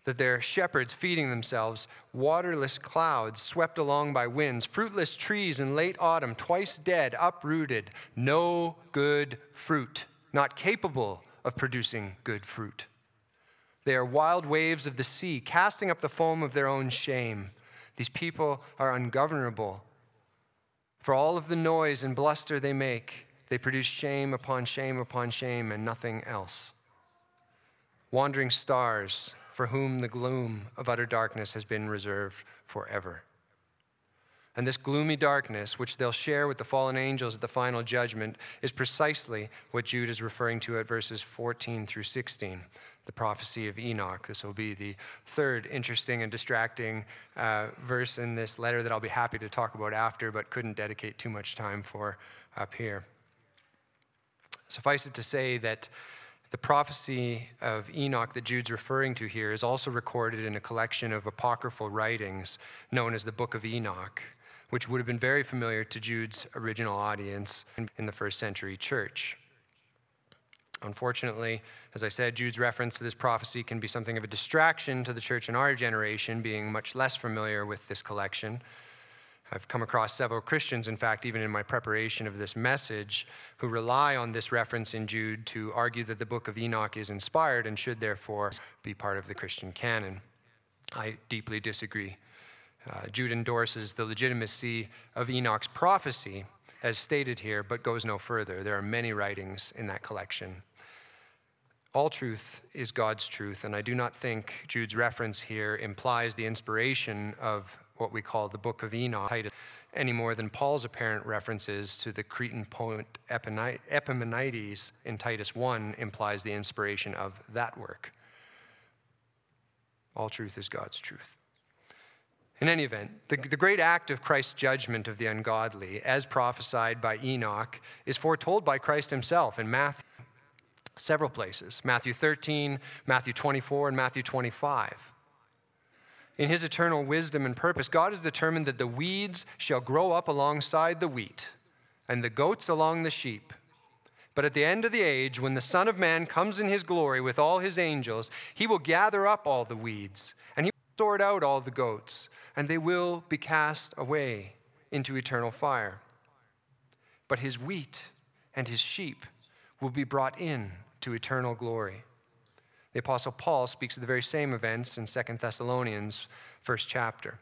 Speaker 1: that they're shepherds feeding themselves, waterless clouds swept along by winds, fruitless trees in late autumn, twice dead, uprooted, no good fruit, not capable of producing good fruit. They are wild waves of the sea, casting up the foam of their own shame. These people are ungovernable. For all of the noise and bluster they make, they produce shame upon shame upon shame and nothing else. Wandering stars, for whom the gloom of utter darkness has been reserved forever. And this gloomy darkness, which they'll share with the fallen angels at the final judgment, is precisely what Jude is referring to at verses 14 through 16, the prophecy of Enoch. This will be the third interesting and distracting verse in this letter that I'll be happy to talk about after, but couldn't dedicate too much time for up here. Suffice it to say that the prophecy of Enoch that Jude's referring to here is also recorded in a collection of apocryphal writings known as the Book of Enoch, which would have been very familiar to Jude's original audience in the first century church. Unfortunately, as I said, Jude's reference to this prophecy can be something of a distraction to the church in our generation, being much less familiar with this collection. I've come across several Christians, in fact, even in my preparation of this message, who rely on this reference in Jude to argue that the book of Enoch is inspired and should therefore be part of the Christian canon. I deeply disagree. Jude endorses the legitimacy of Enoch's prophecy, as stated here, but goes no further. There are many writings in that collection. All truth is God's truth, and I do not think Jude's reference here implies the inspiration of what we call the Book of Enoch any more than Paul's apparent references to the Cretan poet Epimenides in Titus 1 implies the inspiration of that work. All truth is God's truth. In any event, the great act of Christ's judgment of the ungodly, as prophesied by Enoch, is foretold by Christ himself in Matthew, several places. Matthew 13, Matthew 24, and Matthew 25. In his eternal wisdom and purpose, God has determined that the weeds shall grow up alongside the wheat, and the goats along the sheep. But at the end of the age, when the Son of Man comes in his glory with all his angels, he will gather up all the weeds, and he will sort out all the goats, and they will be cast away into eternal fire. But his wheat and his sheep will be brought in to eternal glory. The Apostle Paul speaks of the very same events in 2 Thessalonians, first chapter.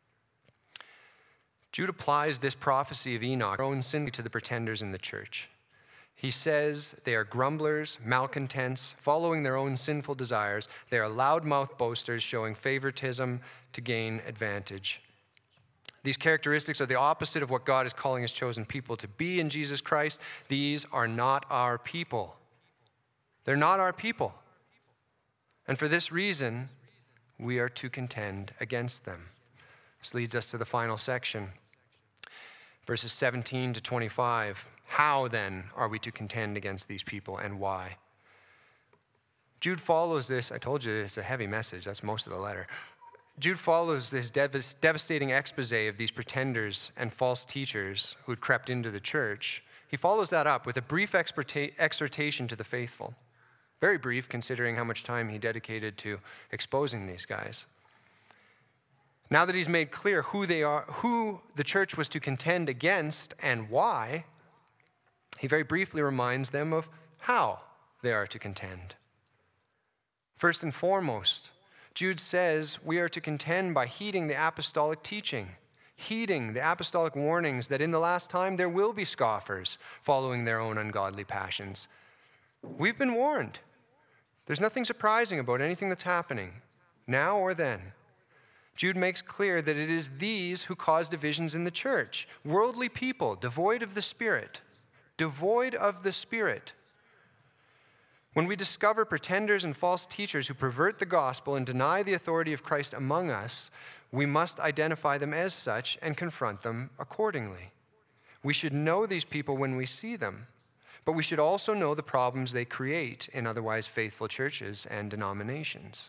Speaker 1: Jude applies this prophecy of Enoch, their own sin, to the pretenders in the church. He says they are grumblers, malcontents, following their own sinful desires. They are loudmouth boasters, showing favoritism to gain advantage. These characteristics are the opposite of what God is calling his chosen people to be in Jesus Christ. These are not our people. They're not our people. And for this reason, we are to contend against them. This leads us to the final section, verses 17 to 25. How then are we to contend against these people and why? Jude follows this. I told you it's a heavy message. That's most of the letter. Jude follows this devastating expose of these pretenders and false teachers who had crept into the church. He follows that up with a brief exhortation to the faithful. Very brief, considering how much time he dedicated to exposing these guys. Now that he's made clear who they are, who the church was to contend against and why, he very briefly reminds them of how they are to contend. First and foremost, Jude says we are to contend by heeding the apostolic teaching, heeding the apostolic warnings that in the last time there will be scoffers following their own ungodly passions. We've been warned. There's nothing surprising about anything that's happening, now or then. Jude makes clear that it is these who cause divisions in the church, worldly people, devoid of the Spirit. Devoid of the Spirit. When we discover pretenders and false teachers who pervert the gospel and deny the authority of Christ among us, we must identify them as such and confront them accordingly. We should know these people when we see them, but we should also know the problems they create in otherwise faithful churches and denominations.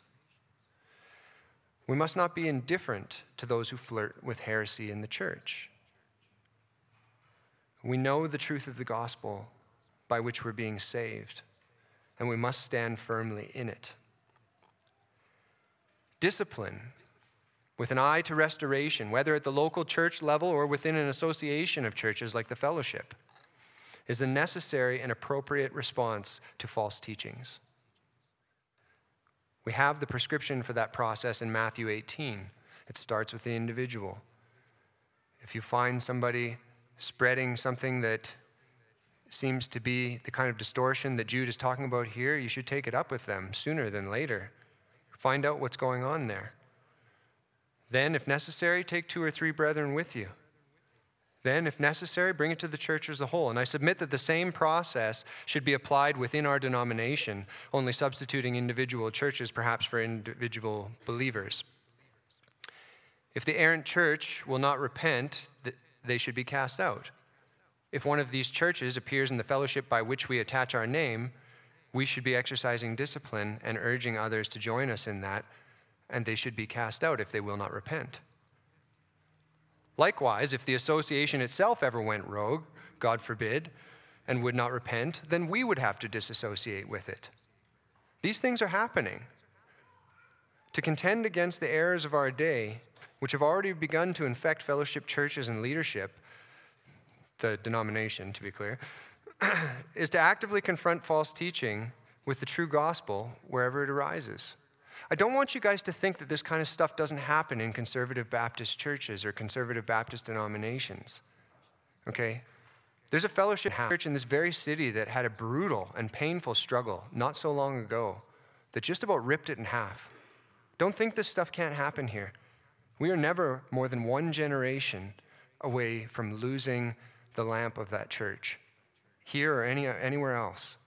Speaker 1: We must not be indifferent to those who flirt with heresy in the church. We know the truth of the gospel by which we're being saved, and we must stand firmly in it. Discipline, with an eye to restoration, whether at the local church level or within an association of churches like the Fellowship, is a necessary and appropriate response to false teachings. We have the prescription for that process in Matthew 18. It starts with the individual. If you find somebody spreading something that seems to be the kind of distortion that Jude is talking about here, you should take it up with them sooner than later. Find out what's going on there. Then, if necessary, take 2 or 3 brethren with you. Then, if necessary, bring it to the church as a whole. And I submit that the same process should be applied within our denomination, only substituting individual churches perhaps for individual believers. If the errant church will not repent, they should be cast out. If one of these churches appears in the fellowship by which we attach our name, we should be exercising discipline and urging others to join us in that, and they should be cast out if they will not repent. Likewise, if the association itself ever went rogue, God forbid, and would not repent, then we would have to disassociate with it. These things are happening. To contend against the errors of our day, which have already begun to infect fellowship churches and leadership, the denomination, to be clear, is to actively confront false teaching with the true gospel wherever it arises. I don't want you guys to think that this kind of stuff doesn't happen in conservative Baptist churches or conservative Baptist denominations, okay? There's a fellowship church in this very city that had a brutal and painful struggle not so long ago that just about ripped it in half. Don't think this stuff can't happen here. We are never more than one generation away from losing the lamp of that church, here or anywhere else.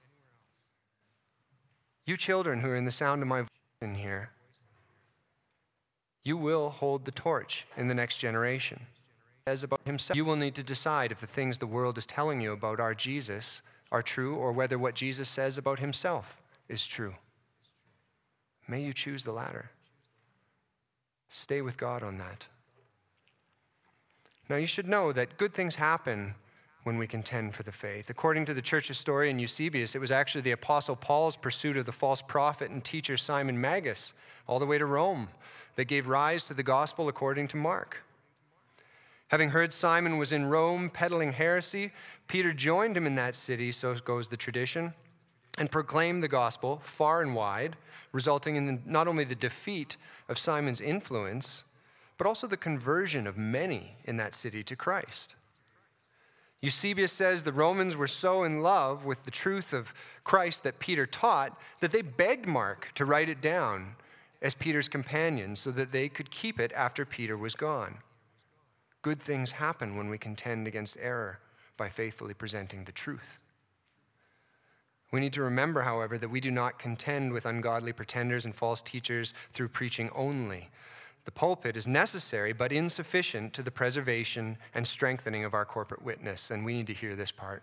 Speaker 1: You children who are in the sound of my voice in here, you will hold the torch in the next generation. As about himself, you will need to decide if the things the world is telling you about our Jesus are true or whether what Jesus says about himself is true. May you choose the latter. Stay with God on that. Now, you should know that good things happen when we contend for the faith. According to the church historian Eusebius, it was actually the Apostle Paul's pursuit of the false prophet and teacher Simon Magus, all the way to Rome, that gave rise to the gospel according to Mark. Having heard Simon was in Rome peddling heresy, Peter joined him in that city, so goes the tradition, and proclaimed the gospel far and wide, resulting in not only the defeat of Simon's influence, but also the conversion of many in that city to Christ. Eusebius says the Romans were so in love with the truth of Christ that Peter taught that they begged Mark to write it down as Peter's companion so that they could keep it after Peter was gone. Good things happen when we contend against error by faithfully presenting the truth. We need to remember, however, that we do not contend with ungodly pretenders and false teachers through preaching only. The pulpit is necessary but insufficient to the preservation and strengthening of our corporate witness, and we need to hear this part.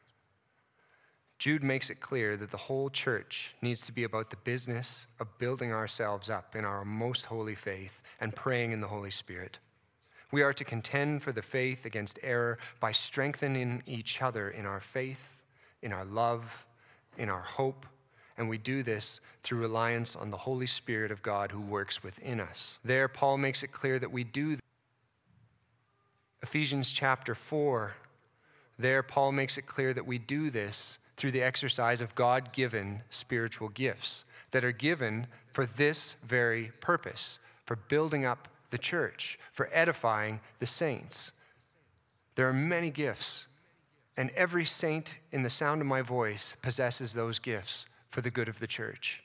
Speaker 1: Jude makes it clear that the whole church needs to be about the business of building ourselves up in our most holy faith and praying in the Holy Spirit. We are to contend for the faith against error by strengthening each other in our faith, in our love, in our hope, and we do this through reliance on the Holy Spirit of God who works within us. There, Paul makes it clear that we do this. Ephesians chapter 4, there, Paul makes it clear that we do this through the exercise of God-given spiritual gifts that are given for this very purpose, for building up the church, for edifying the saints. There are many gifts, and every saint in the sound of my voice possesses those gifts for the good of the church.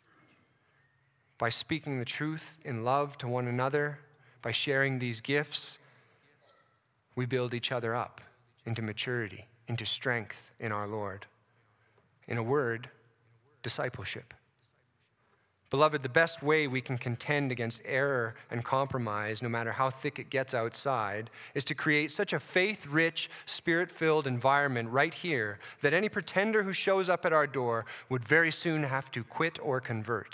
Speaker 1: By speaking the truth in love to one another, by sharing these gifts, we build each other up into maturity, into strength in our Lord. In a word, discipleship. Beloved, the best way we can contend against error and compromise, no matter how thick it gets outside, is to create such a faith-rich, spirit-filled environment right here that any pretender who shows up at our door would very soon have to quit or convert.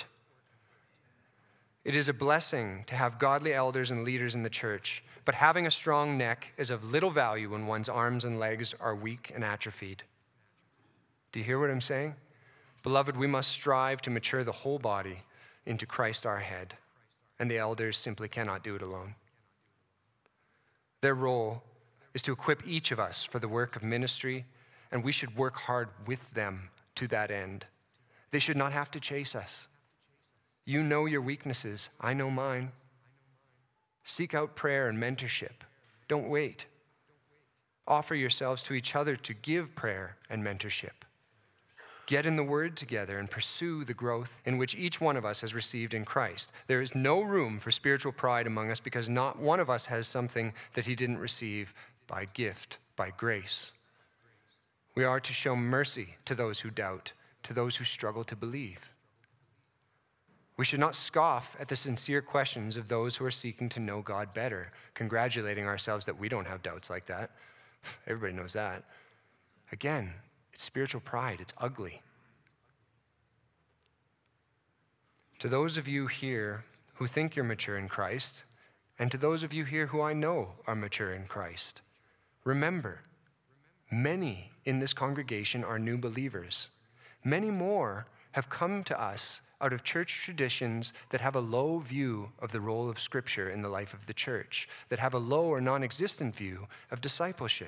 Speaker 1: It is a blessing to have godly elders and leaders in the church, but having a strong neck is of little value when one's arms and legs are weak and atrophied. Do you hear what I'm saying? Beloved, we must strive to mature the whole body into Christ our head. and the elders simply cannot do it alone. Their role is to equip each of us for the work of ministry, and we should work hard with them to that end. They should not have to chase us. You know your weaknesses. I know mine. Seek out prayer and mentorship. Don't wait. Offer yourselves to each other to give prayer and mentorship. Get in the Word together and pursue the growth in which each one of us has received in Christ. There is no room for spiritual pride among us because not one of us has something that he didn't receive by gift, by grace. We are to show mercy to those who doubt, to those who struggle to believe. We should not scoff at the sincere questions of those who are seeking to know God better, congratulating ourselves that we don't have doubts like that. Everybody knows that. Again, it's spiritual pride. It's ugly. To those of you here who think you're mature in Christ, and to those of you here who I know are mature in Christ, remember, many in this congregation are new believers. Many more have come to us out of church traditions that have a low view of the role of Scripture in the life of the church, that have a low or non-existent view of discipleship.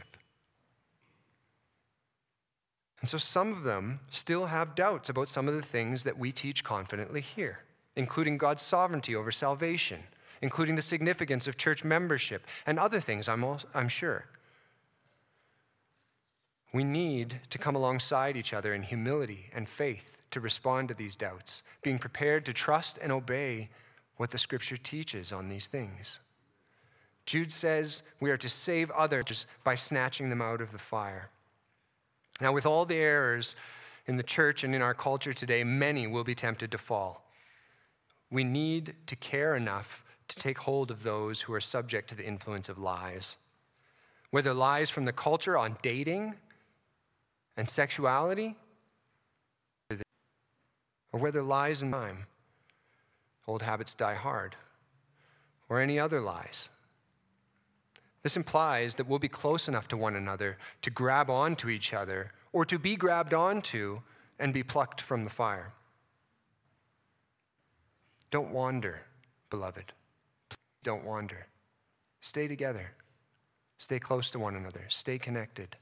Speaker 1: And so some of them still have doubts about some of the things that we teach confidently here, including God's sovereignty over salvation, including the significance of church membership, and other things, I'm sure. We need to come alongside each other in humility and faith to respond to these doubts, being prepared to trust and obey what the Scripture teaches on these things. Jude says we are to save others by snatching them out of the fire. Now, with all the errors in the church and in our culture today, many will be tempted to fall. We need to care enough to take hold of those who are subject to the influence of lies. Whether lies from the culture on dating and sexuality, or whether lies in time, old habits die hard, or any other lies. This implies that we'll be close enough to one another to grab onto each other or to be grabbed onto and be plucked from the fire. Don't wander, beloved. Don't wander. Stay together. Stay close to one another. Stay connected.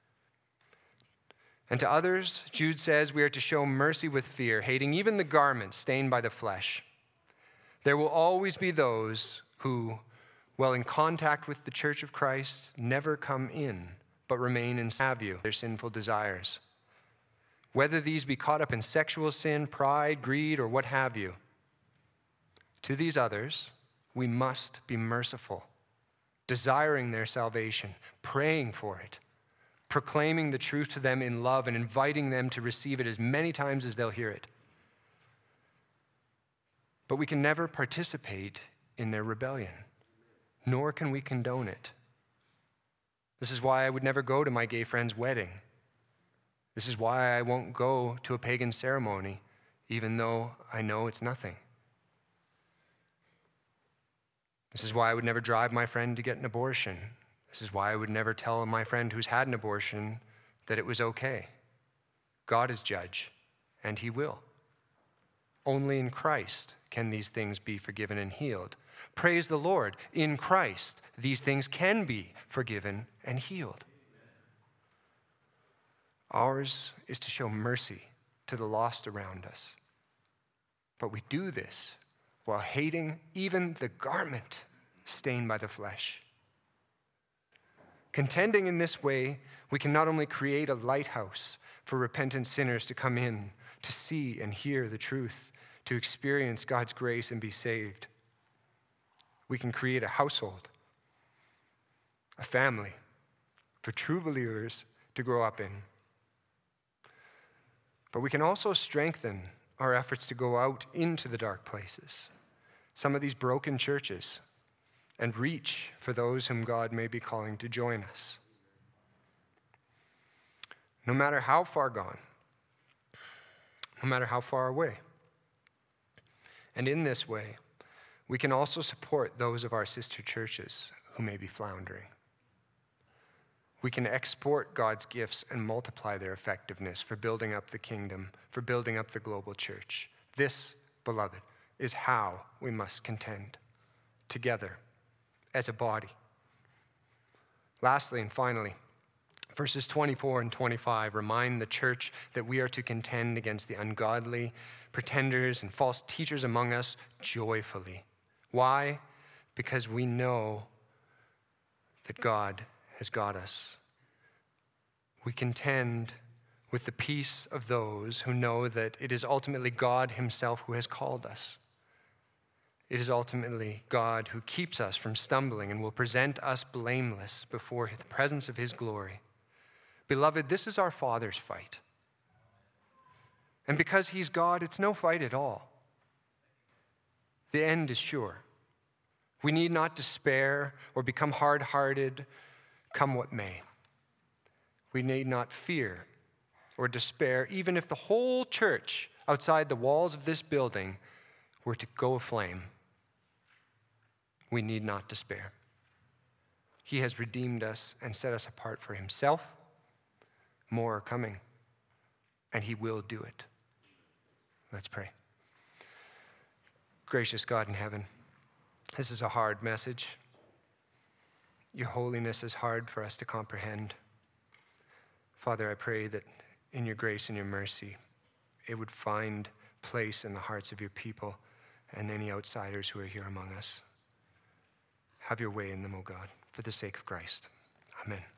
Speaker 1: And to others, Jude says we are to show mercy with fear, hating even the garment stained by the flesh. There will always be those who, while in contact with the church of Christ, never come in, but remain in their sinful desires. Whether these be caught up in sexual sin, pride, greed, or what have you. To these others, we must be merciful, desiring their salvation, praying for it, proclaiming the truth to them in love and inviting them to receive it as many times as they'll hear it. But we can never participate in their rebellion, nor can we condone it. This is why I would never go to my gay friend's wedding. This is why I won't go to a pagan ceremony, even though I know it's nothing. This is why I would never drive my friend to get an abortion. This is why I would never tell my friend who's had an abortion that it was okay. God is judge, and he will. Only in Christ can these things be forgiven and healed. Praise the Lord. In Christ, these things can be forgiven and healed. Ours is to show mercy to the lost around us. But we do this while hating even the garment stained by the flesh. Contending in this way, we can not only create a lighthouse for repentant sinners to come in, to see and hear the truth, to experience God's grace and be saved. We can create a household, a family for true believers to grow up in. But we can also strengthen our efforts to go out into the dark places, some of these broken churches, and reach for those whom God may be calling to join us. No matter how far gone, no matter how far away. And in this way, we can also support those of our sister churches who may be floundering. We can export God's gifts and multiply their effectiveness for building up the kingdom, for building up the global church. This, beloved, is how we must contend together as a body. Lastly and finally, verses 24 and 25 remind the church that we are to contend against the ungodly, pretenders, and false teachers among us joyfully. Why? Because we know that God has got us. We contend with the peace of those who know that it is ultimately God himself who has called us. It is ultimately God who keeps us from stumbling and will present us blameless before the presence of his glory. Beloved, this is our Father's fight. And because he's God, it's no fight at all. The end is sure. We need not despair or become hard-hearted, come what may. We need not fear or despair, even if the whole church outside the walls of this building were to go aflame. We need not despair. He has redeemed us and set us apart for himself. More are coming, and he will do it. Let's pray. Gracious God in heaven, this is a hard message. Your holiness is hard for us to comprehend. Father, I pray that in your grace and your mercy, it would find place in the hearts of your people and any outsiders who are here among us. Have your way in them, O God, for the sake of Christ. Amen.